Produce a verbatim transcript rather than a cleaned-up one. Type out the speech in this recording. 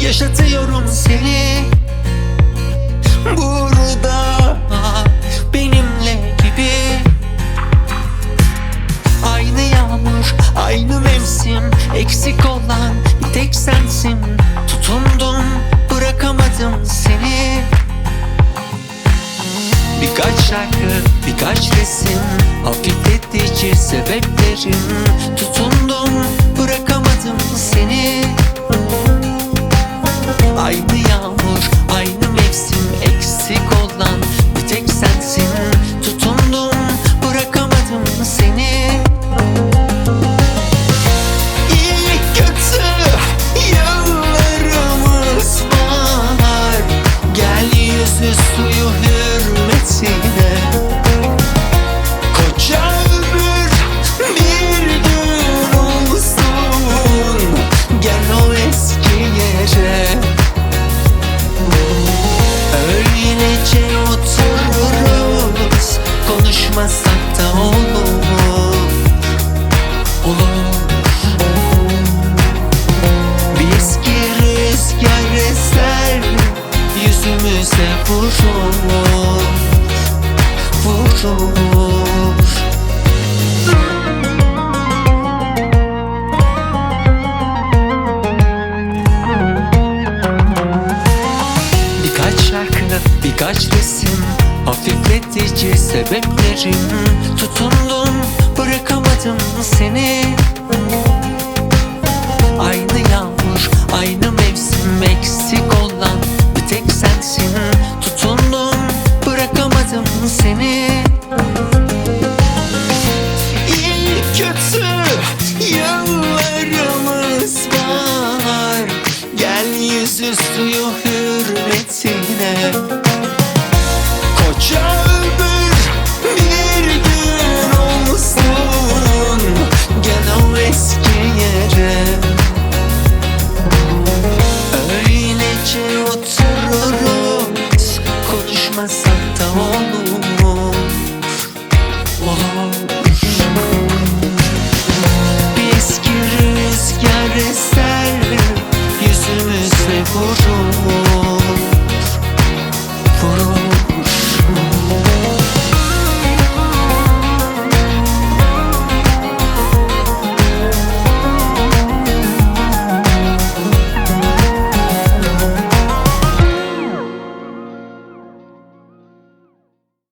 yaşatıyorum seni burada benimle gibi. Aynı yağmur, aynı mevsim, eksik olan bir tek sensin. Tutundum, bırakamadım seni. Birkaç şarkı, birkaç resim, hafifletici sebeplerim. Tutundum, bırakamadım seni. Aynı yağmur, aynı mevsim, eksik olan bir tek sensin. Tutundum, bırakamadım seni. İyi kötü yıllarımız var. Gel yüzü suyu hürmetine. Koca ömür bir gün olsun. Gel o eski yere. Öylece otururuz, konuşmasak da olur. Olur. Bir eski rüzgar eser, yüzümüze vurur, vurur. Birkaç şarkı, birkaç resim, hafifletici sebeplerim. Tutundum, bırakamadım seni. Aynı yağmur, aynı mevsim, eksik olan bir tek sensin. Tutundum, bırakamadım seni. İyi kötü yıllarımız var. Gel yüzü suyu hürmetine. Koca